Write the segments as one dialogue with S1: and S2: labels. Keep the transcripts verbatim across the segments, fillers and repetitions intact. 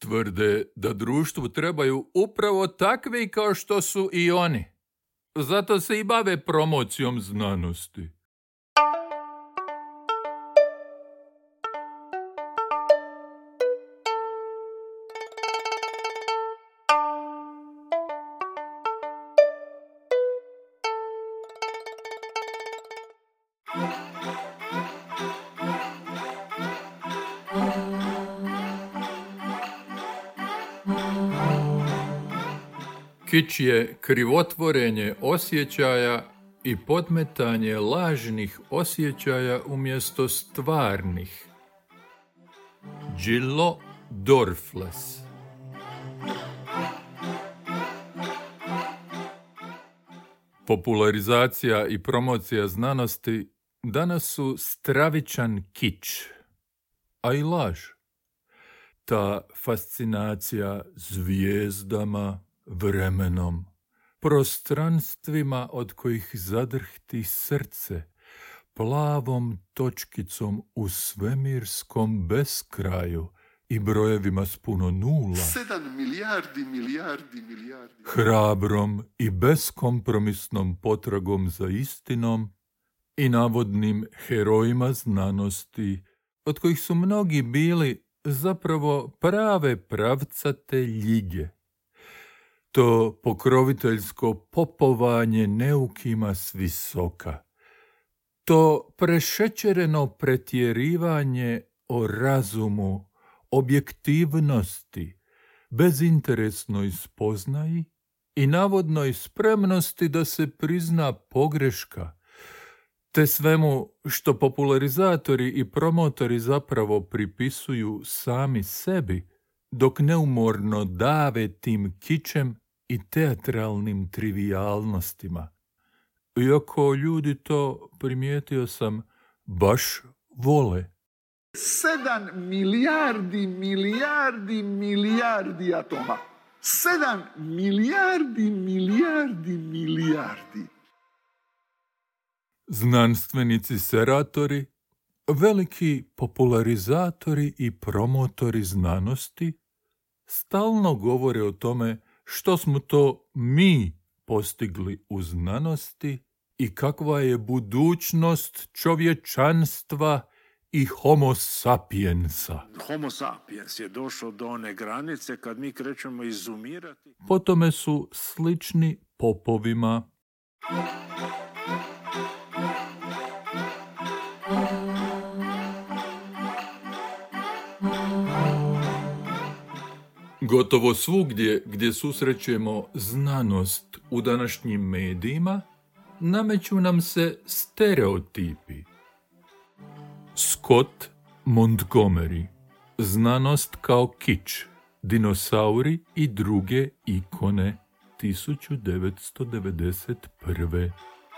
S1: Tvrde da društvu trebaju upravo takvi kao što su i oni. Zato se i bave promocijom znanosti. Kič je krivotvorenje osjećaja i podmetanje lažnih osjećaja umjesto stvarnih. Gillo Dorfles. Popularizacija i promocija znanosti danas su stravičan kič, a i laž. Ta fascinacija zvijezdama, vremenom, prostranstvima od kojih zadrhti srce, plavom točkicom u svemirskom beskraju i brojevima s puno nula,
S2: sedam milijardi, milijardi, milijardi,
S1: hrabrom i beskompromisnom potragom za istinom i navodnim herojima znanosti, od kojih su mnogi bili zapravo prave pravcate ljige. To pokroviteljsko popovanje neukima s visoka, to prešećereno pretjerivanje o razumu, objektivnosti, bezinteresnoj spoznaji i navodnoj spremnosti da se prizna pogreška, te svemu što popularizatori i promotori zapravo pripisuju sami sebi, dok neumorno dave tim kičem i teatralnim trivijalnostima. Iako ljudi to, primijetio sam, baš vole.
S2: sedam milijardi, milijardi, milijardi atoma. Sedam milijardi, milijardi, milijardi.
S1: Znanstvenici seratori, veliki popularizatori i promotori znanosti, stalno govore o tome što smo to mi postigli u znanosti i kakva je budućnost čovječanstva i homo sapiensa.
S3: Homo sapiens je došao do one granice kad mi krećemo izumirati.
S1: Po tome su slični popovima. Gotovo svugdje gdje susrećemo znanost u današnjim medijima, nameću nam se stereotipi. Scott Montgomery. Znanost kao kič. Dinosauri i druge ikone. tisuću devetsto devedeset prve.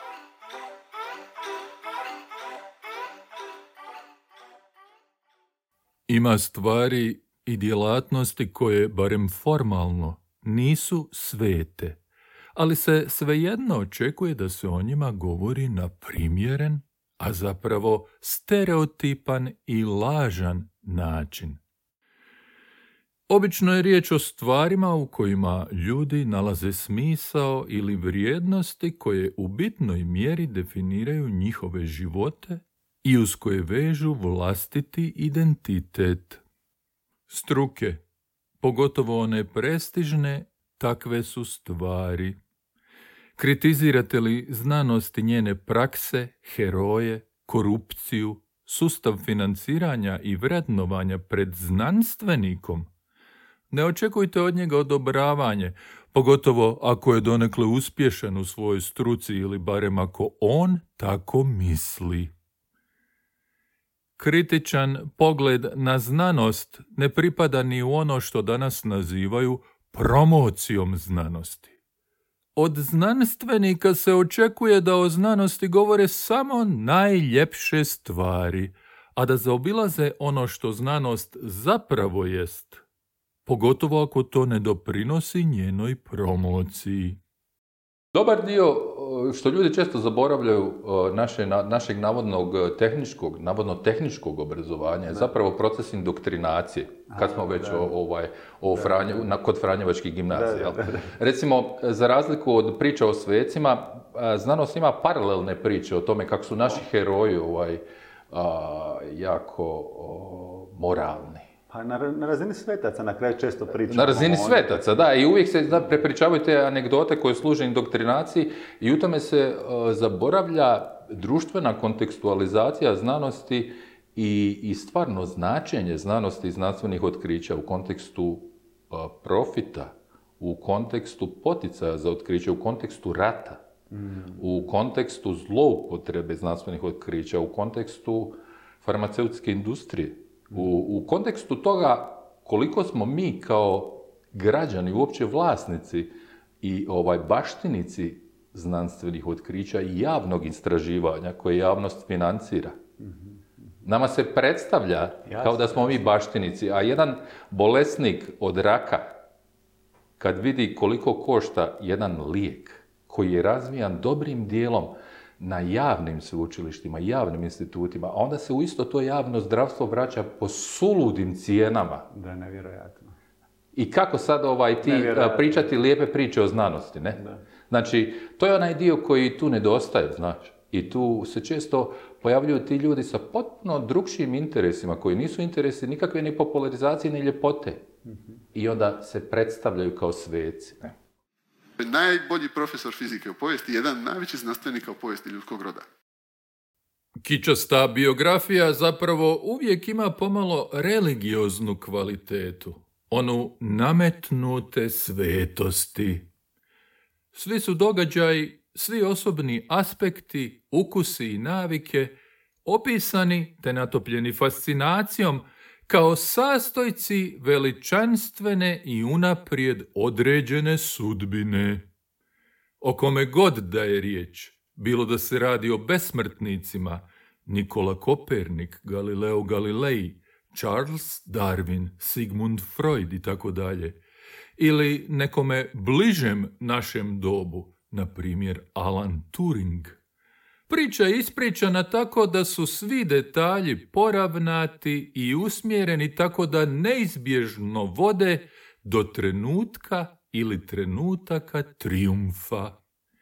S1: Ima stvari i djelatnosti koje, barem formalno, nisu svete, ali se svejedno očekuje da se o njima govori na primjeren, a zapravo stereotipan i lažan način. Obično je riječ o stvarima u kojima ljudi nalaze smisao ili vrijednosti koje u bitnoj mjeri definiraju njihove živote i uz koje vežu vlastiti identitet. Struke, pogotovo one prestižne, takve su stvari. Kritizirate li znanost i njene prakse, heroje, korupciju, sustav financiranja i vrednovanja pred znanstvenikom? Ne očekujte od njega odobravanje, pogotovo ako je donekle uspješan u svojoj struci ili barem ako on tako misli. Kritičan pogled na znanost ne pripada ni u ono što danas nazivaju promocijom znanosti. Od znanstvenika se očekuje da o znanosti govore samo najljepše stvari, a da zaobilaze ono što znanost zapravo jest, pogotovo ako to ne doprinosi njenoj promociji. Dobar dio, što ljudi često zaboravljaju naše, našeg navodnog tehničkog, navodno tehničkog obrazovanja, je zapravo proces indoktrinacije, kad smo već o, ovaj, o Franje, na, kod Franjevačkih gimnazija. Da, da, da. Recimo, za razliku od priča o svecima, znanost ima paralelne priče o tome kako su naši heroji ovaj, a, jako o, moralni.
S4: Pa na, na razini svetaca na kraju često pričamo.
S1: Na razini svetaca, da. I uvijek se da, prepričavaju te anegdote koje služe indoktrinaciji i u tome se uh, zaboravlja društvena kontekstualizacija znanosti i, i stvarno značenje znanosti i znanstvenih otkrića u kontekstu uh, profita, u kontekstu poticaja za otkriće, u kontekstu rata, mm. u kontekstu zloupotrebe znanstvenih otkrića, u kontekstu farmaceutske industrije. U, u kontekstu toga koliko smo mi kao građani, uopće vlasnici i ovaj baštinici znanstvenih otkrića i javnog istraživanja koje javnost financira. Nama se predstavlja Jasne. kao da smo mi baštinici, a jedan bolesnik od raka, kad vidi koliko košta jedan lijek koji je razvijan dobrim dijelom na javnim sveučilištima, javnim institutima, a onda se u isto to javno zdravstvo vraća po suludim cijenama.
S4: Da je nevjerojatno.
S1: I kako sad ovaj, ti pričati lijepe priče o znanosti, ne? Da. Znači, to je onaj dio koji tu nedostaje, znači. I tu se često pojavljuju ti ljudi sa potpuno drugšijim interesima, koji nisu interesi nikakve ni popularizacije, ni ljepote. Mm-hmm. I onda se predstavljaju kao sveci, ne?
S2: Najbolji profesor fizike u povijesti, jedan najveći znanstvenika u povijesti ljudskog roda.
S1: Kičasta biografija zapravo uvijek ima pomalo religioznu kvalitetu, onu nametnute svetosti. Svi su događaji, svi osobni aspekti, ukusi i navike opisani te natopljeni fascinacijom kao sastojci veličanstvene i unaprijed određene sudbine. O kome god da je riječ, bilo da se radi o besmrtnicima, Nikola Kopernik, Galileo Galilei, Charles Darwin, Sigmund Freud i tako dalje, ili nekome bližem našem dobu, na primjer Alan Turing. Priča je ispričana tako da su svi detalji poravnati i usmjereni tako da neizbježno vode do trenutka ili trenutaka trijumfa.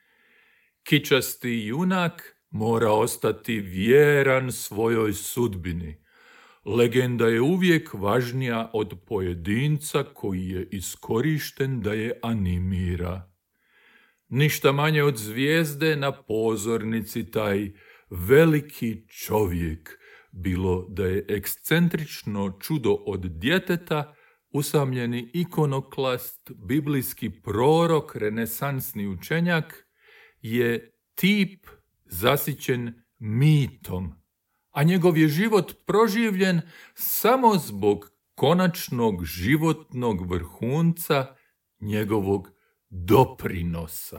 S1: Kičasti junak mora ostati vjeran svojoj sudbini. Legenda je uvijek važnija od pojedinca koji je iskorišten da je animira. Ništa manje od zvijezde na pozornici taj veliki čovjek, bilo da je ekscentrično čudo od djeteta, usamljeni ikonoklast, biblijski prorok, renesansni učenjak, je tip zasićen mitom, a njegov je život proživljen samo zbog konačnog životnog vrhunca njegovog doprinosa.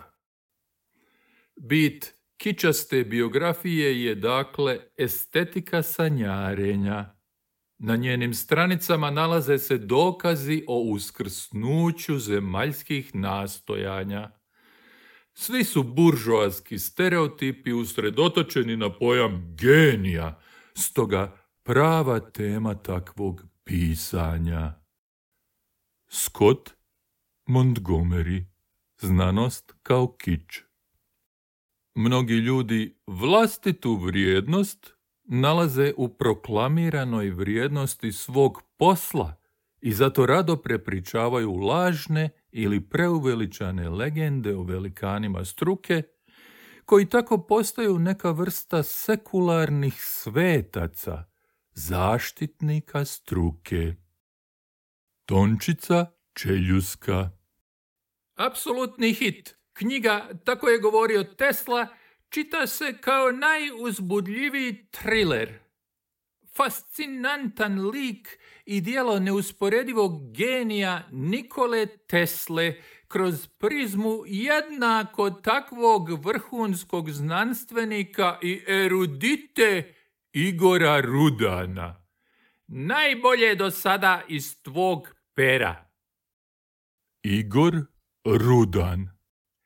S1: Bit kičaste biografije je dakle estetika sanjarenja. Na njenim stranicama nalaze se dokazi o uskrsnuću zemaljskih nastojanja. Svi su buržoaski stereotipi usredotočeni na pojam genija, stoga prava tema takvog pisanja. Scott Montgomery, znanost kao kič. Mnogi ljudi vlastitu vrijednost nalaze u proklamiranoj vrijednosti svog posla i zato rado prepričavaju lažne ili preuveličane legende o velikanima struke, koji tako postaju neka vrsta sekularnih svetaca, zaštitnika struke. Tončica Čeljuska. Apsolutni hit. Knjiga, tako je govorio Tesla, čita se kao najuzbudljiviji thriller. Fascinantan lik i djelo neusporedivog genija Nikole Tesle kroz prizmu jednako takvog vrhunskog znanstvenika i erudite Igora Rudana. Najbolje do sada iz tvog pera. Igor Rudan.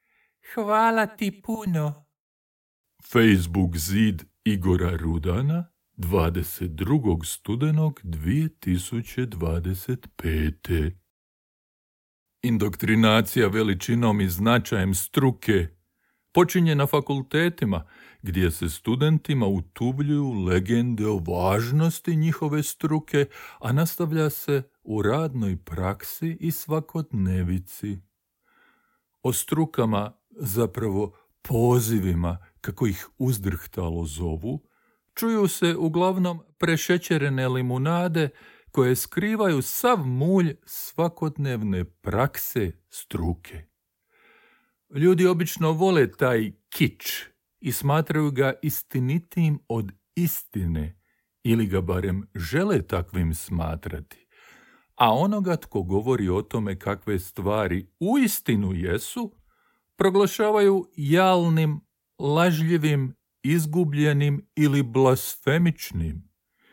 S1: Hvala ti puno. Facebook zid Igora Rudana, dvadeset drugog studenog dvije tisuće dvadeset pete. Indoktrinacija veličinom i značajem struke počinje na fakultetima, gdje se studentima utubljuju legende o važnosti njihove struke, a nastavlja se u radnoj praksi i svakodnevici. O strukama, zapravo pozivima, kako ih uzdrhtalo zovu, čuju se uglavnom prešećerene limunade koje skrivaju sav mulj svakodnevne prakse struke. Ljudi obično vole taj kič i smatraju ga istinitijim od istine, ili ga barem žele takvim smatrati. A onoga tko govori o tome kakve stvari uistinu jesu, proglašavaju jalnim, lažljivim, izgubljenim ili blasfemičnim.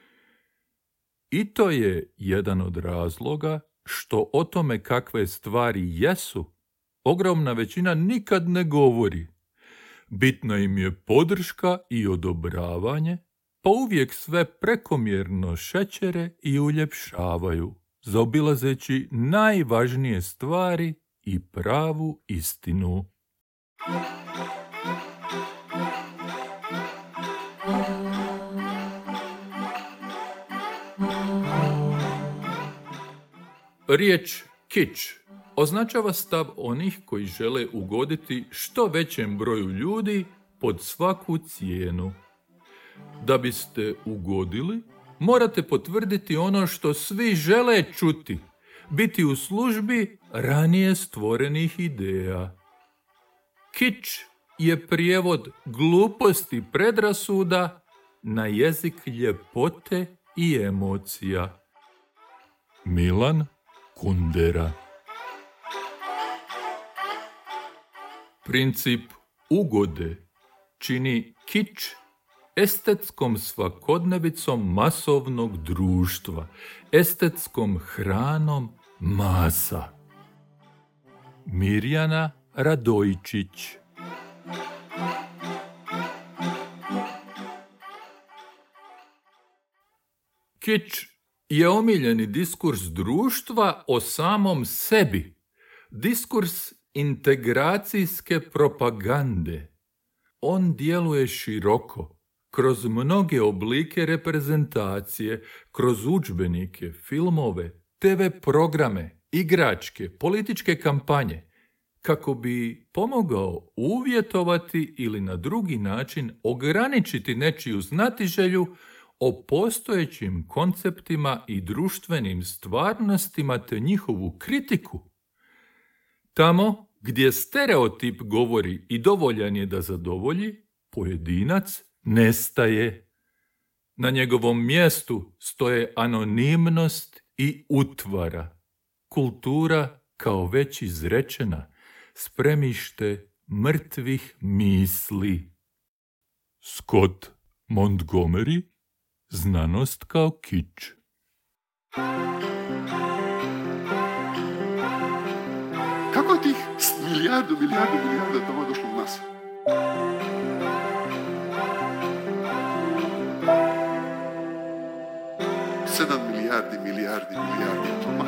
S1: I to je jedan od razloga što o tome kakve stvari jesu ogromna većina nikad ne govori. Bitna im je podrška i odobravanje, pa uvijek sve prekomjerno šećere i uljepšavaju, zaobilazeći najvažnije stvari i pravu istinu. Riječ kič označava stav onih koji žele ugoditi što većem broju ljudi pod svaku cijenu. Da biste ugodili, morate potvrditi ono što svi žele čuti, biti u službi ranije stvorenih ideja. Kič je prijevod gluposti predrasuda na jezik ljepote i emocija. Milan Kundera. Princip ugode čini kič estetskom svakodnevicom masovnog društva, estetskom hranom masa. Mirjana Radojčić. Kič je omiljeni diskurs društva o samom sebi, diskurs integracijske propagande. On djeluje široko, kroz mnoge oblike reprezentacije, kroz udžbenike, filmove, te ve programe, igračke, političke kampanje, kako bi pomogao uvjetovati ili na drugi način ograničiti nečiju znatiželju o postojećim konceptima i društvenim stvarnostima te njihovu kritiku. Tamo gdje stereotip govori i dovoljan je da zadovolji, pojedinac nestaje. Na njegovom mjestu stoje anonimnost i utvara, kultura kao već izrečena, spremište mrtvih misli. Scott Montgomery, Znanost kao kič.
S2: Kako je tih milijardu, milijardu, milijardu atoma došlo u nas? Sedam milijardi, milijardi, milijardi atoma.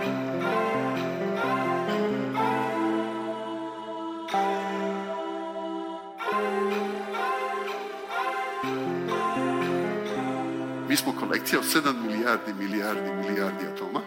S2: Mi smo kolekcija od sedam milijardi, milijardi, milijardi atoma.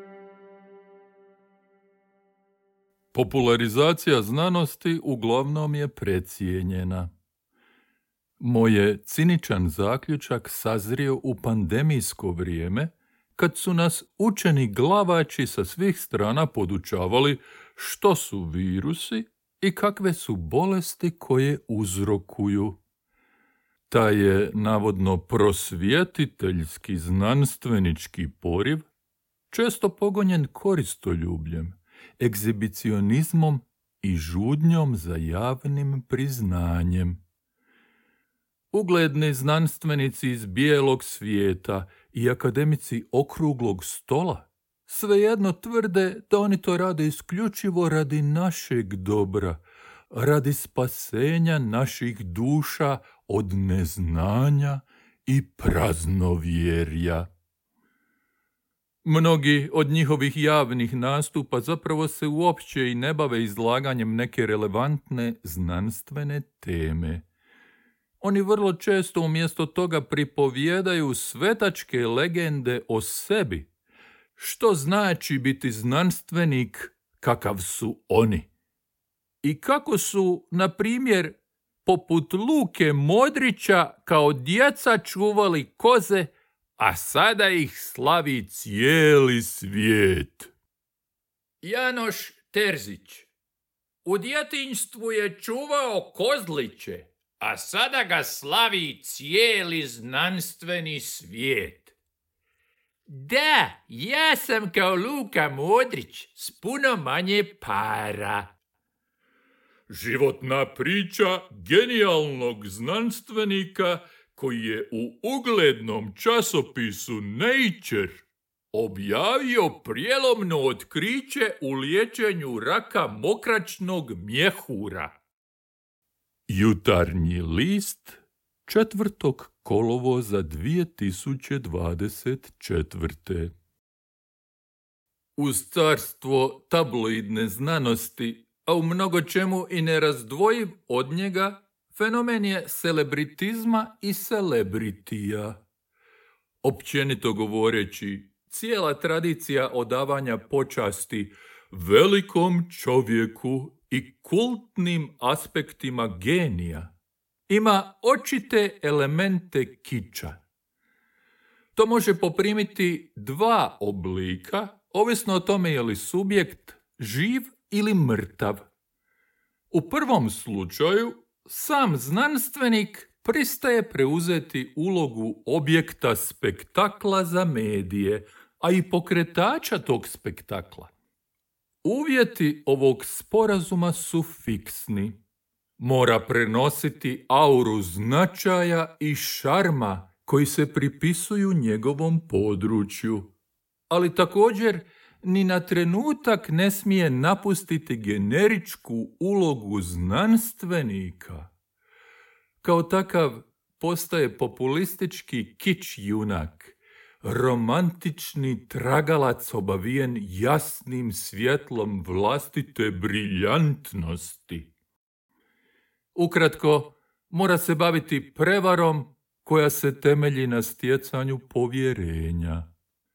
S1: Popularizacija znanosti uglavnom je precijenjena. Moj je ciničan zaključak sazrio u pandemijsko vrijeme, kad su nas učeni glavači sa svih strana podučavali što su virusi i kakve su bolesti koje uzrokuju. Taj je navodno prosvjetiteljski znanstvenički poriv često pogonjen koristoljubljem, egzibicionizmom i žudnjom za javnim priznanjem. Ugledni znanstvenici iz bijelog svijeta i akademici okruglog stola svejedno tvrde da oni to rade isključivo radi našeg dobra, radi spasenja naših duša od neznanja i praznovjerja. Mnogi od njihovih javnih nastupa zapravo se uopće i ne bave izlaganjem neke relevantne znanstvene teme. Oni vrlo često umjesto toga pripovijedaju svetačke legende o sebi, što znači biti znanstvenik kakav su oni. I kako su, na primjer, poput Luke Modrića kao djeca čuvali koze, a sada ih slavi cijeli svijet. Janoš Terzić u djetinjstvu je čuvao kozliće, a sada ga slavi cijeli znanstveni svijet. Da, ja sam kao Luka Modrić s puno manje para. Životna priča genijalnog znanstvenika koji je u uglednom časopisu Nature objavio prijelomno otkriće u liječenju raka mokraćnog mjehura. Jutarnji list četvrtog kolovoza dvije tisuće dvadeset četvrte. Uz carstvo tabloidne znanosti, a u mnogo čemu i nerazdvojiv od njega, fenomen je celebritizma i celebritija. Općenito govoreći, cijela tradicija odavanja počasti velikom čovjeku i kultnim aspektima genija ima očite elemente kiča. To može poprimiti dva oblika, ovisno o tome je li subjekt živ ili mrtav. U prvom slučaju, sam znanstvenik pristaje preuzeti ulogu objekta spektakla za medije, a i pokretača tog spektakla. Uvjeti ovog sporazuma su fiksni. Mora prenositi auru značaja i šarma koji se pripisuju njegovom području, ali također ni na trenutak ne smije napustiti generičku ulogu znanstvenika. Kao takav postaje populistički kič junak, romantični tragalac obavijen jasnim svjetlom vlastite briljantnosti. Ukratko, mora se baviti prevarom koja se temelji na stjecanju povjerenja.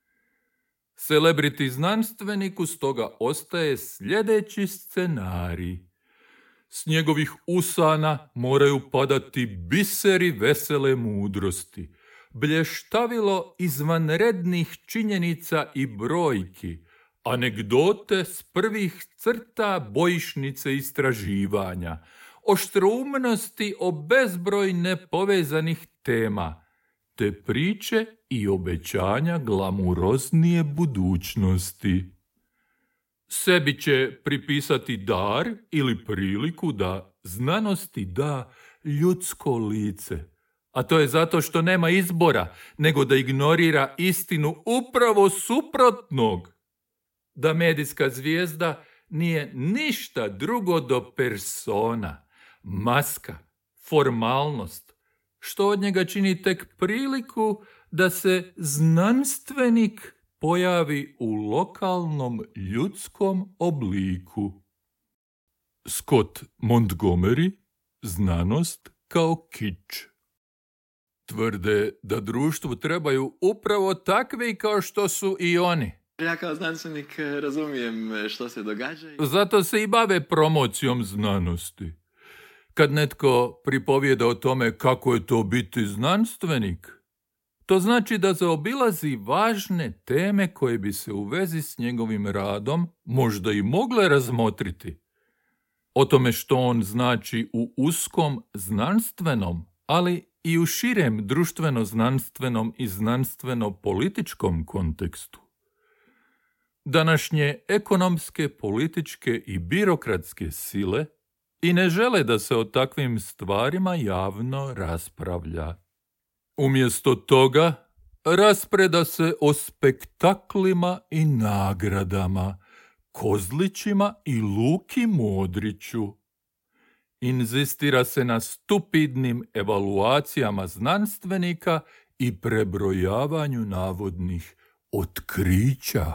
S1: Celebrity znanstveniku stoga ostaje sljedeći scenarij. S njegovih usana moraju padati biseri vesele mudrosti, blještavilo izvanrednih činjenica i brojki, anegdote s prvih crta bojišnice istraživanja, oštroumnosti o bezbroj nepovezanih tema, te priče i obećanja glamuroznije budućnosti. Sebi će pripisati dar ili priliku da znanosti da ljudsko lice, a to je zato što nema izbora, nego da ignorira istinu upravo suprotnog. Da medijska zvijezda nije ništa drugo do persona, maska, formalnost, što od njega čini tek priliku da se znanstvenik pojavi u lokalnom ljudskom obliku. Scott Montgomery, Znanost kao kič. Tvrde da društvu trebaju upravo takvi kao što su i oni.
S5: Ja kao znanstvenik razumijem što se događa.
S1: Zato se i bave promocijom znanosti. Kad netko pripovijeda o tome kako je to biti znanstvenik, to znači da zaobilazi važne teme koje bi se u vezi s njegovim radom možda i mogle razmotriti. O tome što on znači u uskom znanstvenom, ali i u širem društveno-znanstvenom i znanstveno-političkom kontekstu. Današnje ekonomske, političke i birokratske sile i ne žele da se o takvim stvarima javno raspravlja. Umjesto toga, raspreda se o spektaklima i nagradama, Kozlićima i Luki Modriću. Inzistira se na stupidnim evaluacijama znanstvenika i prebrojavanju navodnih otkrića.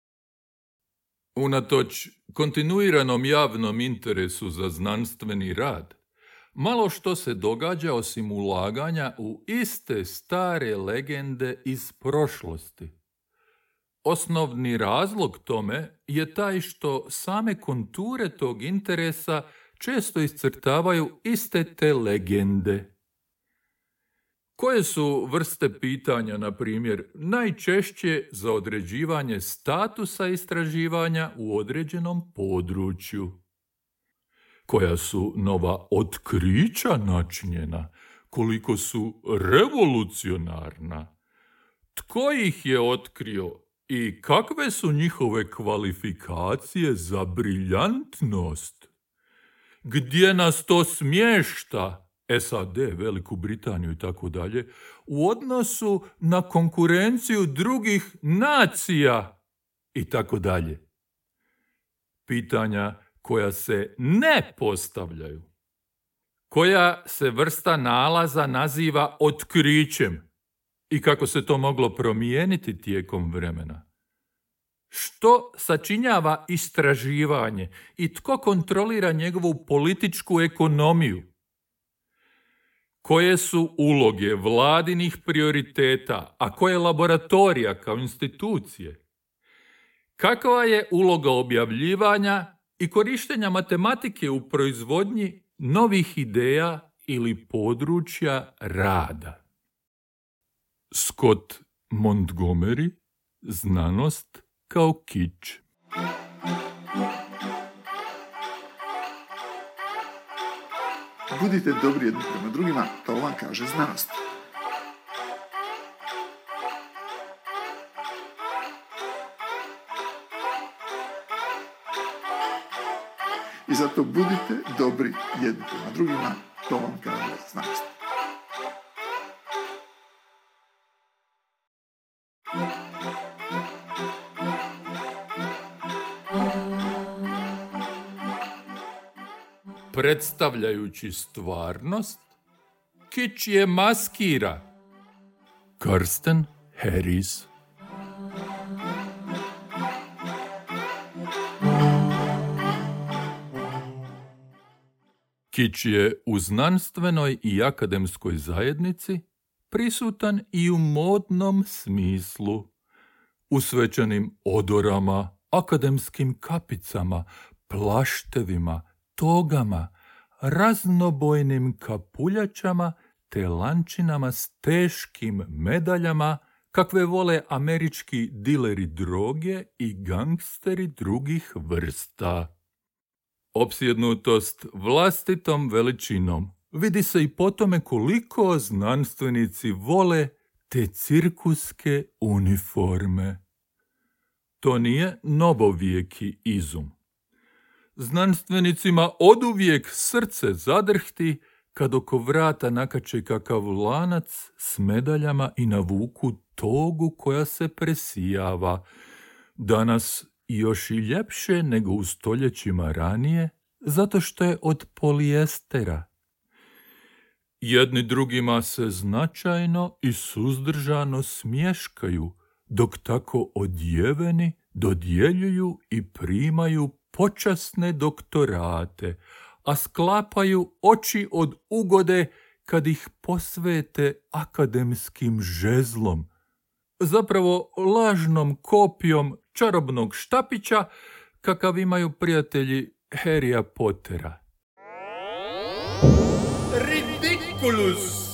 S1: Unatoč kontinuiranom javnom interesu za znanstveni rad, malo što se događa osim ulaganja u iste stare legende iz prošlosti. Osnovni razlog tome je taj što same konture tog interesa često iscrtavaju iste te legende. Koje su vrste pitanja, na primjer, najčešće za određivanje statusa istraživanja u određenom području? Koja su nova otkrića načinjena? Koliko su revolucionarna? Tko ih je otkrio i kakve su njihove kvalifikacije za briljantnost? Gdje nas to smješta? S A D, Veliku Britaniju i tako dalje, u odnosu na konkurenciju drugih nacija i tako dalje. Pitanja koja se ne postavljaju. Koja se vrsta nalaza naziva otkrićem i kako se to moglo promijeniti tijekom vremena? Što sačinjava istraživanje i tko kontrolira njegovu političku ekonomiju? Koje su uloge vladinih prioriteta, a koje laboratorija kao institucije? Kakva je uloga objavljivanja i korištenja matematike u proizvodnji novih ideja ili područja rada? Scott Montgomery, Znanost kao kič.
S2: Budite dobri jedni prema drugima, to vam kaže znanost. I zato budite dobri jedni prema drugima, to vam kaže znanost.
S1: Predstavljajući stvarnost, kič je maskira. Kirsten Harris. Kič je u znanstvenoj i akademskoj zajednici prisutan i u modnom smislu, u svečanim odorama, akademskim kapicama, plaštevima, togama, raznobojnim kapuljačama te lančinama s teškim medaljama kakve vole američki dileri droge i gangsteri drugih vrsta. Opsjednutost vlastitom veličinom vidi se i po tome koliko znanstvenici vole te cirkuske uniforme. To nije novovijeki izum. Znanstvenicima oduvijek srce zadrhti kad oko vrata nakače kakav lanac s medaljama i navuku togu koja se presijava. Danas još i ljepše nego u stoljećima ranije, zato što je od polijestera. Jedni drugima se značajno i suzdržano smješkaju, dok tako odjeveni dodjeljuju i primaju počasne doktorate, a sklapaju oči od ugode kad ih posvete akademskim žezlom, zapravo lažnom kopijom čarobnog štapića kakav imaju prijatelji Harrya Pottera. Ridiculous!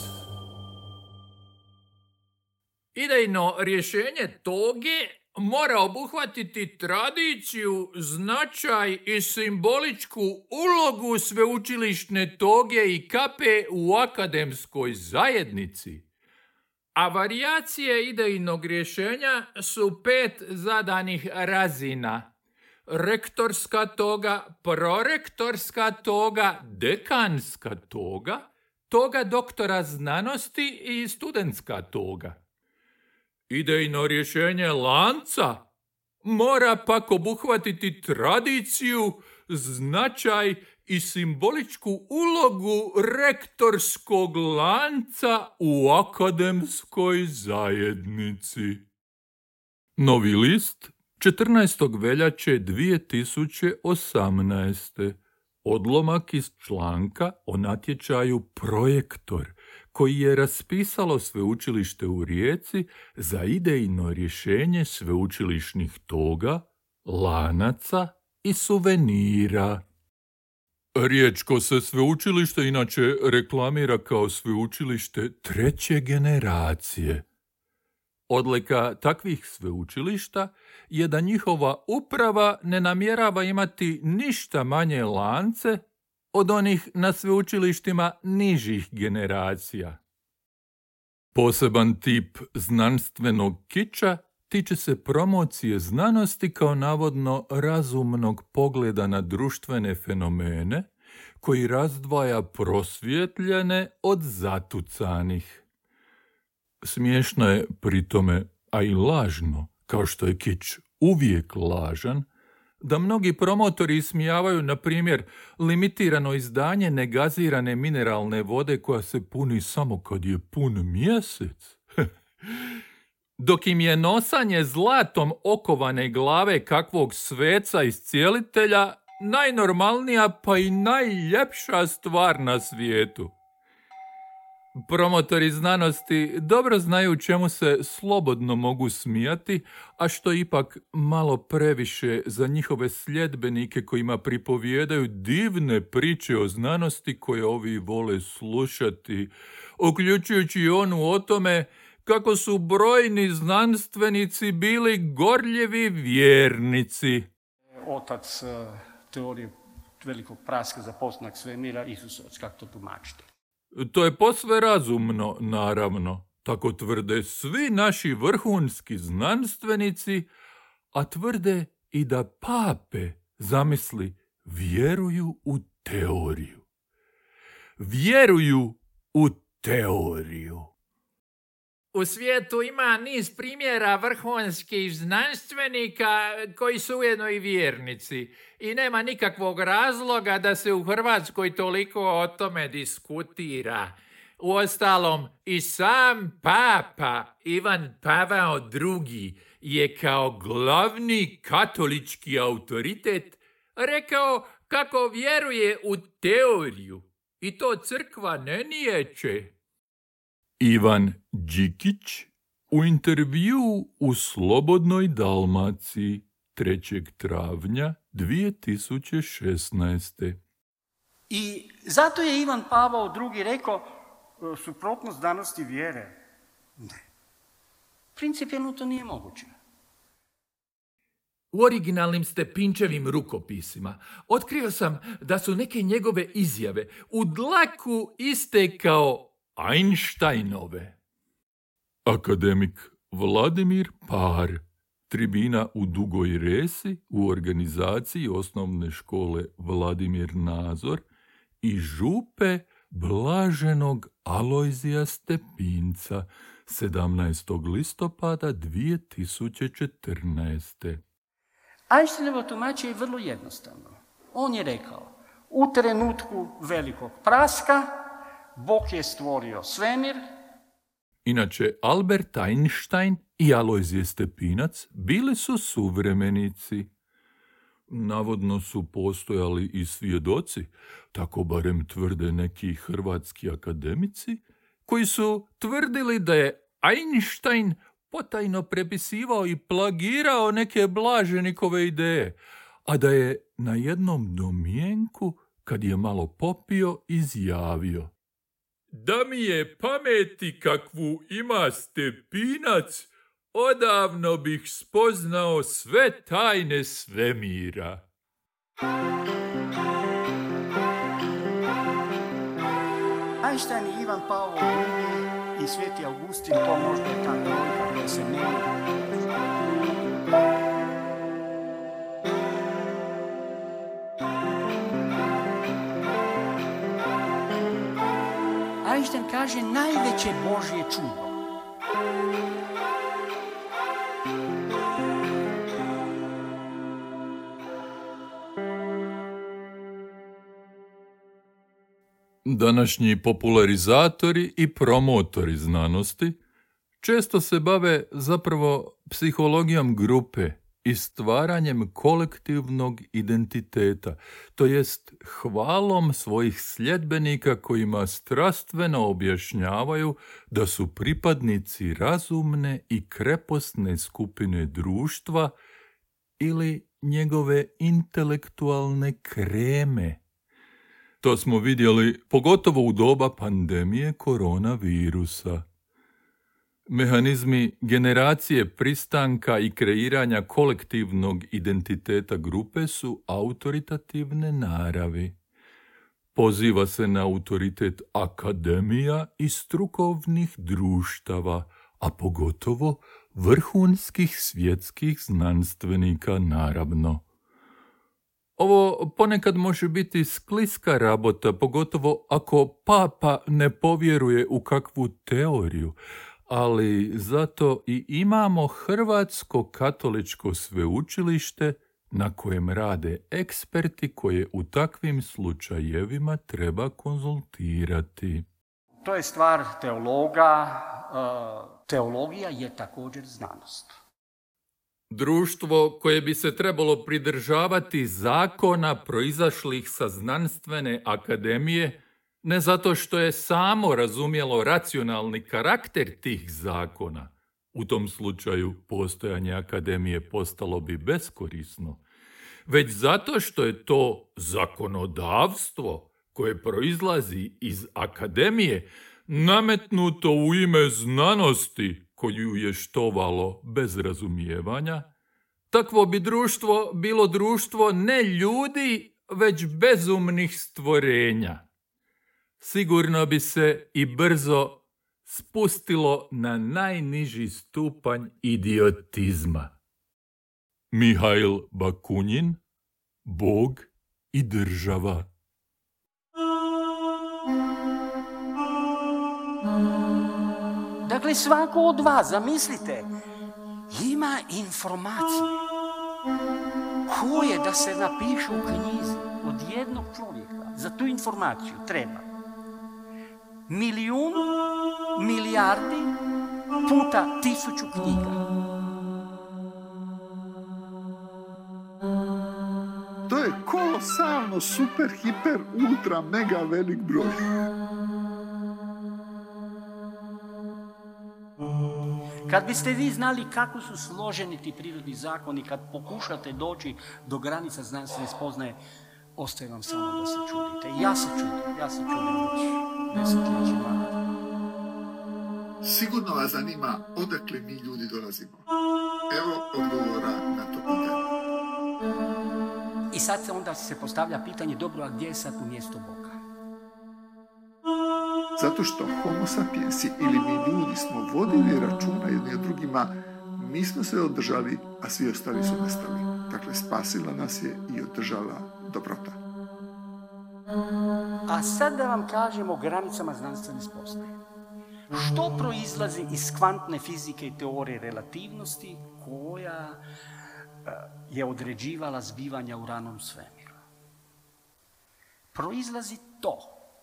S1: Idejno rješenje toge mora obuhvatiti tradiciju, značaj i simboličku ulogu sveučilišne toge i kape u akademskoj zajednici. A varijacije idejnog rješenja su pet zadanih razina. Rektorska toga, prorektorska toga, dekanska toga, toga doktora znanosti i studentska toga. Idejno rješenje lanca mora pak obuhvatiti tradiciju, značaj i simboličku ulogu rektorskog lanca u akademskoj zajednici. Novi list, četrnaestog veljače dvije tisuće osamnaeste. Odlomak iz članka o natječaju Projektor, koji je raspisalo Sveučilište u Rijeci za idejno rješenje sveučilišnih toga, lanaca i suvenira. Riječko se sveučilište inače reklamira kao sveučilište treće generacije. Odlika takvih sveučilišta je da njihova uprava ne namjerava imati ništa manje lance od onih na sveučilištima nižih generacija. Poseban tip znanstvenog kiča tiče se promocije znanosti kao navodno razumnog pogleda na društvene fenomene koji razdvaja prosvjetljene od zatucanih. Smiješno je pri tome, a i lažno, kao što je kič uvijek lažan, da mnogi promotori ismijavaju, na primjer, limitirano izdanje negazirane mineralne vode koja se puni samo kad je pun mjesec. Dok im je nosanje zlatom okovane glave kakvog sveca iscijelitelja najnormalnija pa i najljepša stvar na svijetu. Promotori znanosti dobro znaju čemu se slobodno mogu smijati, a što ipak malo previše za njihove sljedbenike kojima pripovijedaju divne priče o znanosti koje ovi vole slušati, uključujući onu o tome kako su brojni znanstvenici bili gorljivi vjernici.
S6: Otac teorije velikog praska za postanak svemira, Isusovac, kako to tumačite?
S1: To je posve razumno, naravno. Tako tvrde svi naši vrhunski znanstvenici, a tvrde i da pape, zamisli, vjeruju u teoriju. Vjeruju u teoriju.
S7: U svijetu ima niz primjera vrhunskih znanstvenika koji su ujedno i vjernici i nema nikakvog razloga da se u Hrvatskoj toliko o tome diskutira. Uostalom, i sam Papa Ivan Pavao drugi je kao glavni katolički autoritet rekao kako vjeruje u teoriju i to crkva ne niječe.
S1: Ivan Đikić u intervjuu u Slobodnoj Dalmaciji trećeg travnja dvije tisuće šesnaeste.
S6: I zato je Ivan Pavao drugi rekao suprotnost znanosti vjere. Ne. Principijelno to nije moguće.
S7: U originalnim Stepinčevim rukopisima otkrio sam da su neke njegove izjave u dlaku iste kao Einsteinove.
S1: Akademik Vladimir Par, tribina u Dugoj Resi u organizaciji osnovne škole Vladimir Nazor i župe Blaženog Alojzija Stepinca sedamnaestog listopada dvije tisuće četrnaeste.
S6: Einsteinovo tumačenje je vrlo jednostavno. On je rekao, u trenutku velikog praska Bog je stvorio svemir.
S1: Inače, Albert Einstein i Alojzije Stepinac bili su suvremenici. Navodno su postojali i svjedoci, tako barem tvrde neki hrvatski akademici, koji su tvrdili da je Einstein potajno prepisivao i plagirao neke Blaženikove ideje, a da je na jednom domjenku, kad je malo popio, izjavio:
S7: da mi je pameti kakvu ima Stepinac, odavno bih spoznao sve tajne svemira.
S6: Einstein i Ivan Pavao drugi i Sveti Augustin, to možda je ta trojka koja se meni. Einstein kaže najveće Božje čudo.
S1: Današnji popularizatori i promotori znanosti često se bave zapravo psihologijom grupe i stvaranjem kolektivnog identiteta, to jest hvalom svojih sljedbenika kojima strastveno objašnjavaju da su pripadnici razumne i kreposne skupine društva ili njegove intelektualne kreme. To smo vidjeli pogotovo u doba pandemije koronavirusa. Mehanizmi generacije pristanka i kreiranja kolektivnog identiteta grupe su autoritativne naravi. Poziva se na autoritet akademija i strukovnih društava, a pogotovo vrhunskih svjetskih znanstvenika, naravno. Ovo ponekad može biti skliska rabota, pogotovo ako papa ne povjeruje u kakvu teoriju, ali zato i imamo Hrvatsko katoličko sveučilište na kojem rade eksperti koje u takvim slučajevima treba konzultirati.
S6: To je stvar teologa. Teologija je također znanost.
S1: Društvo koje bi se trebalo pridržavati zakona proizašlih sa znanstvene akademije, ne zato što je samo razumjelo racionalni karakter tih zakona, u tom slučaju postojanje akademije postalo bi beskorisno, već zato što je to zakonodavstvo koje proizlazi iz akademije nametnuto u ime znanosti koju je štovalo bez razumijevanja, takvo bi društvo bilo društvo ne ljudi, već bezumnih stvorenja. Sigurno bi se i brzo spustilo na najniži stupanj idiotizma. Mihail Bakunin, Bog i država.
S6: Dakle, svako od vas, zamislite, ima informacije koje da se napišu u knjizi od jednog čovjeka. Za tu informaciju treba milijun, milijardi puta tisuću knjiga.
S2: To je kolosalno, super, hiper, ultra, mega velik broj.
S6: Kad biste vi znali kako su složeni ti prirodni zakoni, kad pokušate doći do granica znanstvene spoznaje, ostaje vam samo da se čudite. Ja se čudim, ja se čudim već desetljećima.
S2: Sigurno vas zanima odakle mi ljudi dolazimo. Evo odgovora na to pitanje.
S6: I sad se onda se postavlja pitanje, dobro, a gdje je sad u mjesto Boga?
S2: Zato što homo sapiensi ili mi ljudi smo vodili računa jedni o drugima, mi smo se održali, a svi ostali su nestali. Dakle, spasila nas je i održala dobrota.
S6: A sad da vam kažemo o granicama znanstvene spoznaje. Što proizlazi iz kvantne fizike i teorije relativnosti koja je određivala zbivanja u ranom svemiru? Proizlazi to.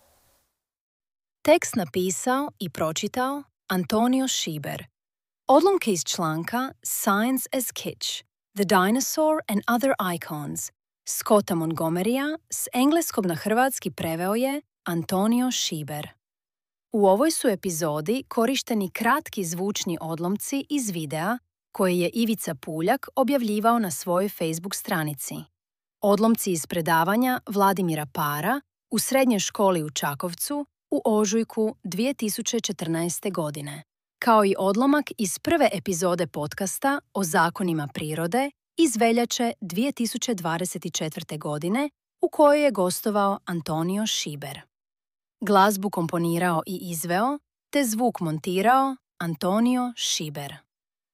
S8: Tekst napisao i pročitao Antonio Šiber. Odlomke iz članka Science as Kitsch, The Dinosaur and Other Icons, Scotta Montgomerya, s engleskog na hrvatski preveo je Antonio Šiber. U ovoj su epizodi korišteni kratki zvučni odlomci iz videa koje je Ivica Puljak objavljivao na svojoj Facebook stranici. Odlomci iz predavanja Vladimira Para u srednjoj školi u Čakovcu u ožujku dvije tisuće četrnaeste. godine, kao i odlomak iz prve epizode podcasta o zakonima prirode iz veljače dvije tisuće dvadeset četvrte. godine u kojoj je gostovao Antonio Šiber. Glazbu komponirao i izveo, te zvuk montirao Antonio Šiber.